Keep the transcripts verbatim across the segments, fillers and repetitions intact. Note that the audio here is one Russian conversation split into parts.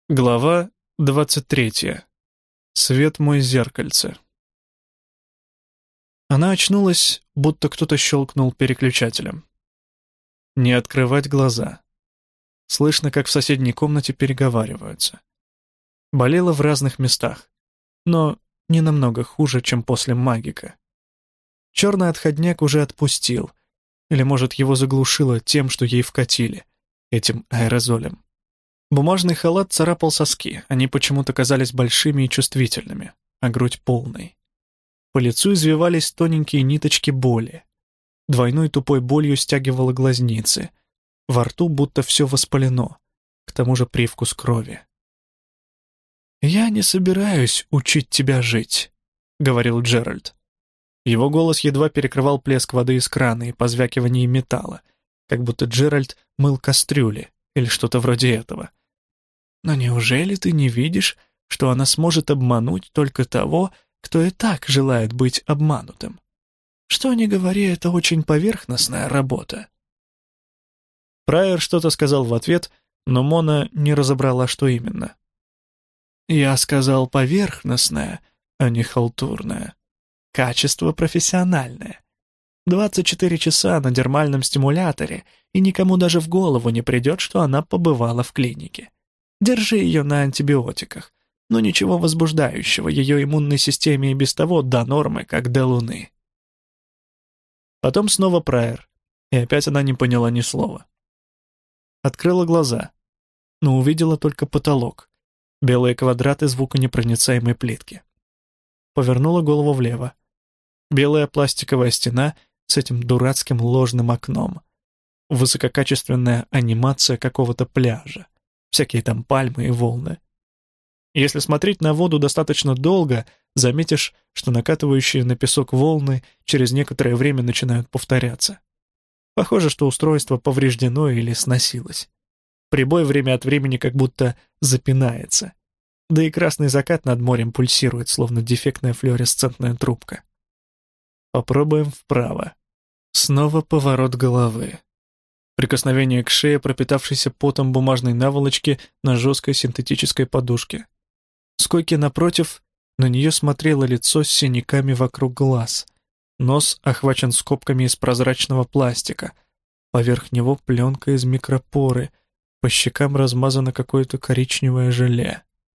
Глава двадцать третья. Свет мой зеркальце. Она очнулась, будто кто-то щелкнул переключателем. Не открывать глаза. Слышно, как в соседней комнате переговариваются. Болела в разных местах, но не намного хуже, чем после магика. Черный отходняк уже отпустил, или, может, его заглушило тем, что ей вкатили, этим аэрозолем. Бумажный халат царапал соски, они почему-то казались большими и чувствительными, а грудь полной. По лицу извивались тоненькие ниточки боли. Двойной тупой болью стягивало глазницы. Во рту будто все воспалено, к тому же привкус крови. «Я не собираюсь учить тебя жить», — говорил Джеральд. Его голос едва перекрывал плеск воды из крана и позвякивание металла, как будто Джеральд мыл кастрюли или что-то вроде этого. «Но неужели ты не видишь, что она сможет обмануть только того, кто и так желает быть обманутым? Что ни говори, это очень поверхностная работа». Прайер что-то сказал в ответ, но Мона не разобрала, что именно. «Я сказал поверхностная, а не халтурная. Качество профессиональное. двадцать четыре часа на дермальном стимуляторе, и никому даже в голову не придет, что она побывала в клинике. Держи ее на антибиотиках, но ничего возбуждающего, ее иммунной системе и без того до нормы, как до луны». Потом снова Прайер, и опять она не поняла ни слова. Открыла глаза, но увидела только потолок, белые квадраты звуконепроницаемой плитки. Повернула голову влево. Белая пластиковая стена с этим дурацким ложным окном. Высококачественная анимация какого-то пляжа. Всякие там пальмы и волны. Если смотреть на воду достаточно долго, заметишь, что накатывающие на песок волны через некоторое время начинают повторяться. Похоже, что устройство повреждено или сносилось. Прибой время от времени как будто запинается. Да и красный закат над морем пульсирует, словно дефектная флуоресцентная трубка. Попробуем вправо. Снова поворот головы. Прикосновение к шее, пропитавшейся потом бумажной наволочки на жесткой синтетической подушке. С койки напротив на нее смотрело лицо с синяками вокруг глаз. Нос охвачен скобками из прозрачного пластика. Поверх него пленка из микропоры. По щекам размазано какое-то коричневое желе.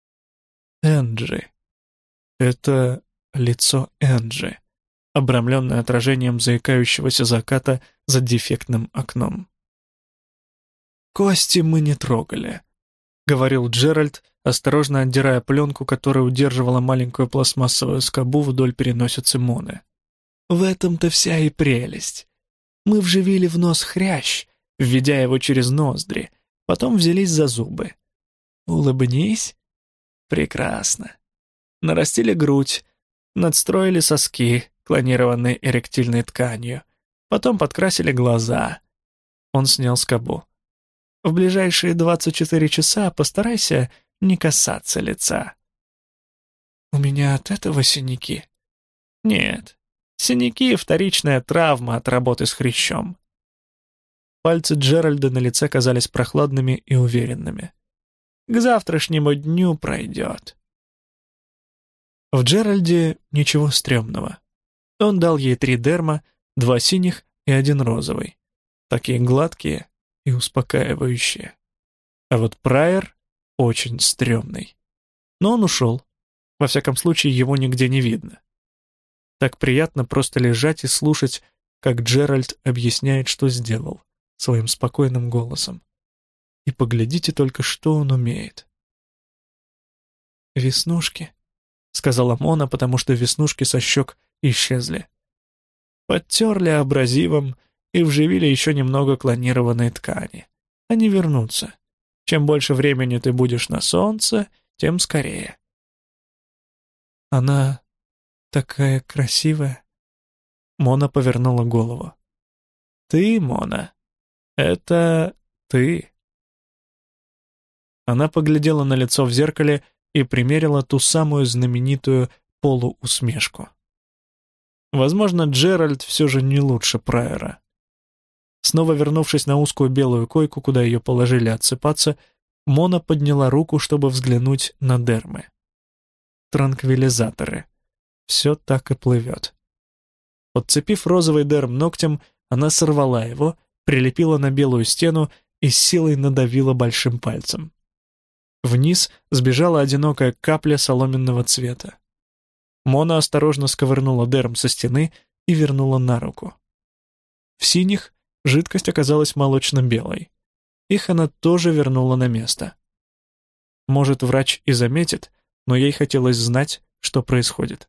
Энджи. Это лицо Энджи, обрамленное отражением заикающегося заката за дефектным окном. «Кости мы не трогали», — говорил Джеральд, осторожно отдирая пленку, которая удерживала маленькую пластмассовую скобу вдоль переносицы Моны. «В этом-то вся и прелесть. Мы вживили в нос хрящ, введя его через ноздри, потом взялись за зубы. Улыбнись. Прекрасно. Нарастили грудь, надстроили соски, клонированные эректильной тканью, потом подкрасили глаза». Он снял скобу. «В ближайшие двадцать четыре часа постарайся не касаться лица». «У меня от этого синяки?» «Нет. Синяки — вторичная травма от работы с хрящом». Пальцы Джеральда на лице казались прохладными и уверенными. «К завтрашнему дню пройдет». В Джеральде ничего стрёмного. Он дал ей три дерма, два синих и один розовый. Такие гладкие и успокаивающие. А вот Прайер очень стрёмный. Но он ушел. Во всяком случае, его нигде не видно. Так приятно просто лежать и слушать, как Джеральд объясняет, что сделал, своим спокойным голосом. И поглядите только, что он умеет. «Веснушки», — сказала Мона, потому что веснушки со щек исчезли. Подтерли абразивом и вживили еще немного клонированной ткани. Они вернутся. Чем больше времени ты будешь на солнце, тем скорее. Она такая красивая. Мона повернула голову. Ты, Мона, это ты. Она поглядела на лицо в зеркале и примерила ту самую знаменитую полуусмешку. Возможно, Джеральд все же не лучше Прайера. Снова вернувшись на узкую белую койку, куда ее положили отсыпаться, Мона подняла руку, чтобы взглянуть на дермы. Транквилизаторы. Все так и плывет. Подцепив розовый дерм ногтем, она сорвала его, прилепила на белую стену и с силой надавила большим пальцем. Вниз сбежала одинокая капля соломенного цвета. Мона осторожно сковырнула дерм со стены и вернула на руку. В синих жидкость оказалась молочно-белой. Их она тоже вернула на место. Может, врач и заметит, но ей хотелось знать, что происходит.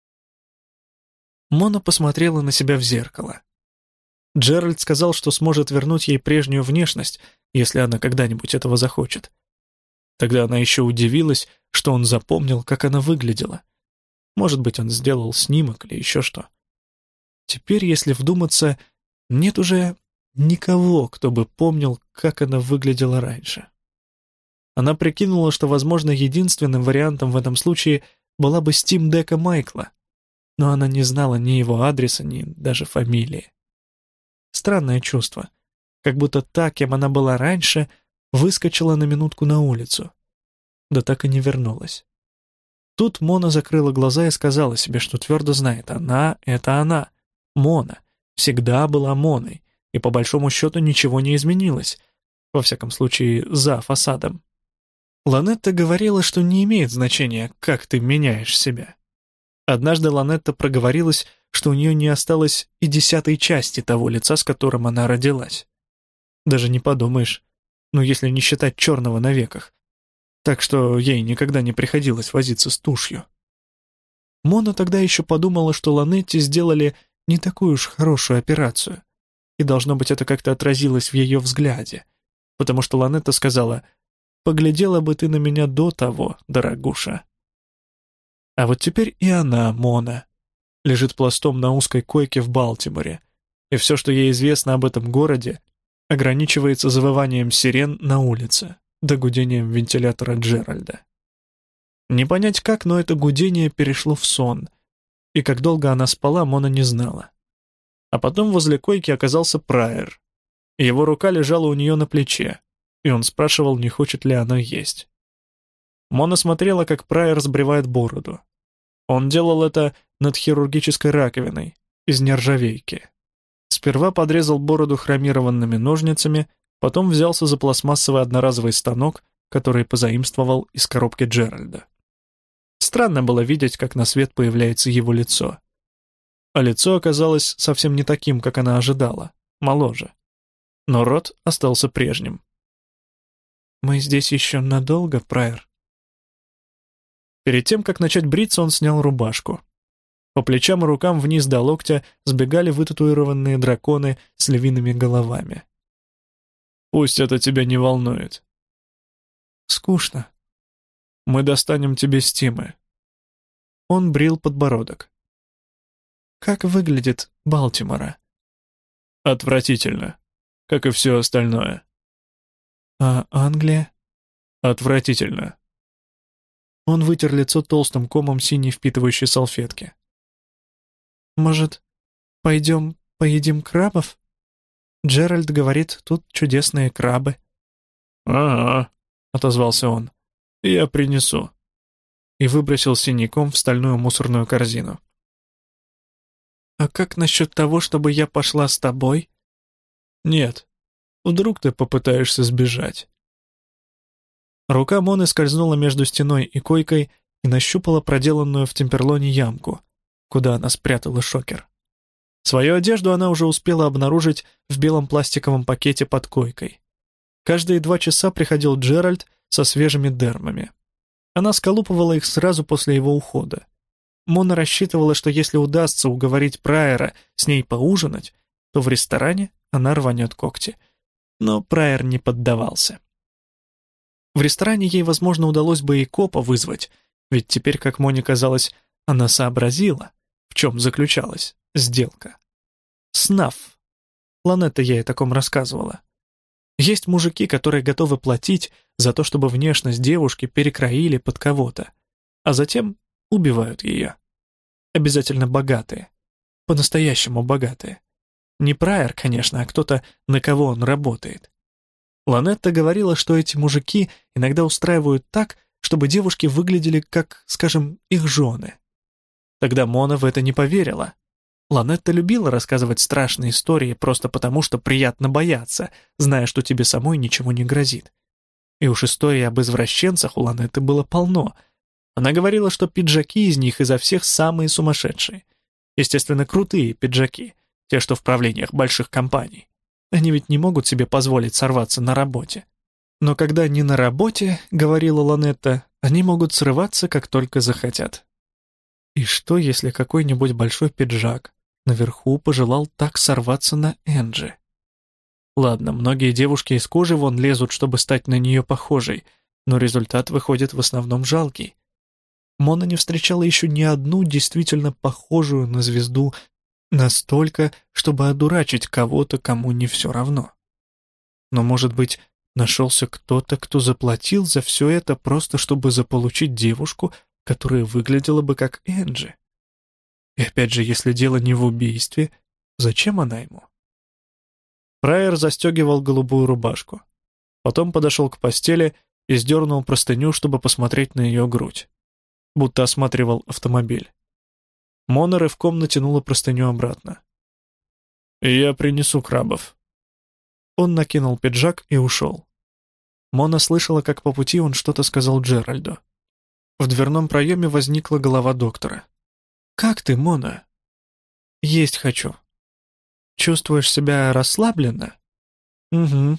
Мона посмотрела на себя в зеркало. Джеральд сказал, что сможет вернуть ей прежнюю внешность, если она когда-нибудь этого захочет. Тогда она еще удивилась, что он запомнил, как она выглядела. Может быть, он сделал снимок или еще что. Теперь, если вдуматься, нет уже никого, кто бы помнил, как она выглядела раньше. Она прикинула, что, возможно, единственным вариантом в этом случае была бы стим-дека Майкла, но она не знала ни его адреса, ни даже фамилии. Странное чувство, как будто та, кем она была раньше, выскочила на минутку на улицу, да так и не вернулась. Тут Мона закрыла глаза и сказала себе, что твердо знает, она — это она, Мона, всегда была Моной, и по большому счету ничего не изменилось, во всяком случае, за фасадом. Ланетта говорила, что не имеет значения, как ты меняешь себя. Однажды Ланетта проговорилась, что у нее не осталось и десятой части того лица, с которым она родилась. Даже не подумаешь, ну если не считать черного на веках. Так что ей никогда не приходилось возиться с тушью. Мона тогда еще подумала, что Ланетте сделали не такую уж хорошую операцию, и должно быть это как-то отразилось в ее взгляде, потому что Ланетта сказала: «Поглядела бы ты на меня до того, дорогуша». А вот теперь и она, Мона, лежит пластом на узкой койке в Балтиморе, и все, что ей известно об этом городе, ограничивается завыванием сирен на улице, да гудением вентилятора Джеральда. Не понять как, но это гудение перешло в сон, и как долго она спала, Мона не знала. А потом возле койки оказался Прайер. Его рука лежала у нее на плече, и он спрашивал, не хочет ли она есть. Мона смотрела, как Прайер сбривает бороду. Он делал это над хирургической раковиной, из нержавейки. Сперва подрезал бороду хромированными ножницами, потом взялся за пластмассовый одноразовый станок, который позаимствовал из коробки Джеральда. Странно было видеть, как на свет появляется его лицо. А лицо оказалось совсем не таким, как она ожидала, моложе. Но рот остался прежним. «Мы здесь еще надолго, Прайер?» Перед тем, как начать бриться, он снял рубашку. По плечам и рукам вниз до локтя сбегали вытатуированные драконы с львиными головами. «Пусть это тебя не волнует». «Скучно. Мы достанем тебе стимы». Он брил подбородок. «Как выглядит Балтимора?» «Отвратительно, как и все остальное». «А Англия?» «Отвратительно». Он вытер лицо толстым комом синей впитывающей салфетки. «Может, пойдем поедим крабов? Джеральд говорит, тут чудесные крабы». «Ага», — отозвался он, — «я принесу». И выбросил синий ком в стальную мусорную корзину. «А как насчет того, чтобы я пошла с тобой?» «Нет, вдруг ты попытаешься сбежать». Рука Моны скользнула между стеной и койкой и нащупала проделанную в Темперлоне ямку, куда она спрятала шокер. Свою одежду она уже успела обнаружить в белом пластиковом пакете под койкой. Каждые два часа приходил Джеральд со свежими дермами. Она сколупывала их сразу после его ухода. Мона рассчитывала, что если удастся уговорить Прайера с ней поужинать, то в ресторане она рванет когти. Но Прайер не поддавался. В ресторане ей, возможно, удалось бы и копа вызвать, ведь теперь, как Моне казалось, она сообразила, в чем заключалась сделка. Снаф. Ланетта ей о таком рассказывала. Есть мужики, которые готовы платить за то, чтобы внешность девушки перекроили под кого-то, а затем убивают ее. Обязательно богатые. По-настоящему богатые. Не Прайер, конечно, а кто-то, на кого он работает. Ланетта говорила, что эти мужики иногда устраивают так, чтобы девушки выглядели как, скажем, их жены. Тогда Мона в это не поверила. Ланетта любила рассказывать страшные истории просто потому, что приятно бояться, зная, что тебе самой ничего не грозит. И уж историй об извращенцах у Ланетты было полно. Она говорила, что пиджаки из них изо всех самые сумасшедшие. Естественно, крутые пиджаки, те, что в правлениях больших компаний. Они ведь не могут себе позволить сорваться на работе. Но когда не на работе, говорила Ланетта, они могут срываться, как только захотят. И что, если какой-нибудь большой пиджак наверху пожелал так сорваться на Энджи? Ладно, многие девушки из кожи вон лезут, чтобы стать на нее похожей, но результат выходит в основном жалкий. Мона не встречала еще ни одну действительно похожую на звезду настолько, чтобы одурачить кого-то, кому не все равно. Но, может быть, нашелся кто-то, кто заплатил за все это просто, чтобы заполучить девушку, которая выглядела бы как Энджи. И опять же, если дело не в убийстве, зачем она ему? Прайер застегивал голубую рубашку. Потом подошел к постели и сдернул простыню, чтобы посмотреть на ее грудь. Будто осматривал автомобиль. Мона рывком натянула простыню обратно. «Я принесу крабов». Он накинул пиджак и ушел. Мона слышала, как по пути он что-то сказал Джеральду. В дверном проеме возникла голова доктора. «Как ты, Мона?» «Есть хочу». «Чувствуешь себя расслабленно?» «Угу».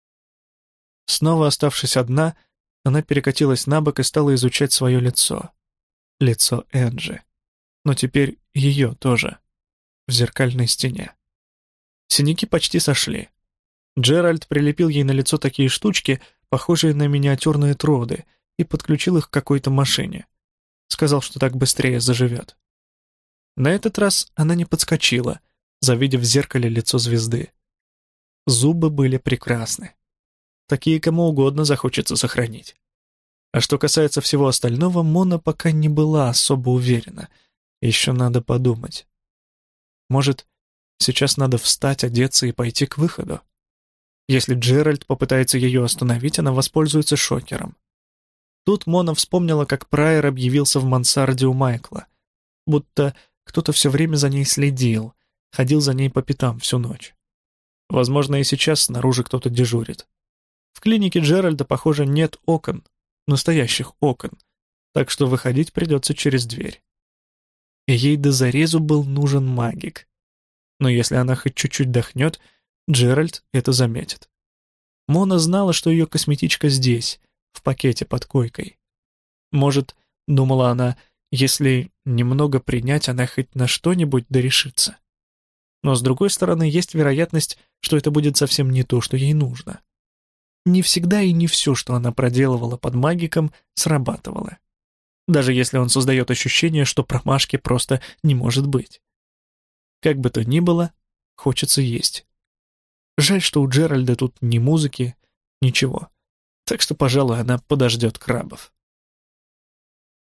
Снова оставшись одна, она перекатилась на бок и стала изучать свое лицо. Лицо Энджи. Но теперь ее тоже. В зеркальной стене. Синяки почти сошли. Джеральд прилепил ей на лицо такие штучки, похожие на миниатюрные троды, и подключил их к какой-то машине. Сказал, что так быстрее заживет. На этот раз она не подскочила, завидев в зеркале лицо звезды. Зубы были прекрасны. Такие кому угодно захочется сохранить. А что касается всего остального, Мона пока не была особо уверена. Еще надо подумать. Может, сейчас надо встать, одеться и пойти к выходу? Если Джеральд попытается ее остановить, она воспользуется шокером. Тут Мона вспомнила, как Прайер объявился в мансарде у Майкла. Будто кто-то все время за ней следил, ходил за ней по пятам всю ночь. Возможно, и сейчас снаружи кто-то дежурит. В клинике Джеральда, похоже, нет окон, настоящих окон, так что выходить придется через дверь. И ей до зарезу был нужен магик. Но если она хоть чуть-чуть дохнет, Джеральд это заметит. Мона знала, что ее косметичка здесь, в пакете под койкой. Может, думала она, если немного принять, она хоть на что-нибудь дорешится. Но, с другой стороны, есть вероятность, что это будет совсем не то, что ей нужно. Не всегда и не все, что она проделывала под магиком, срабатывало. Даже если он создает ощущение, что промашки просто не может быть. Как бы то ни было, хочется есть. Жаль, что у Джеральда тут ни музыки, ничего. Так что, пожалуй, она подождет крабов.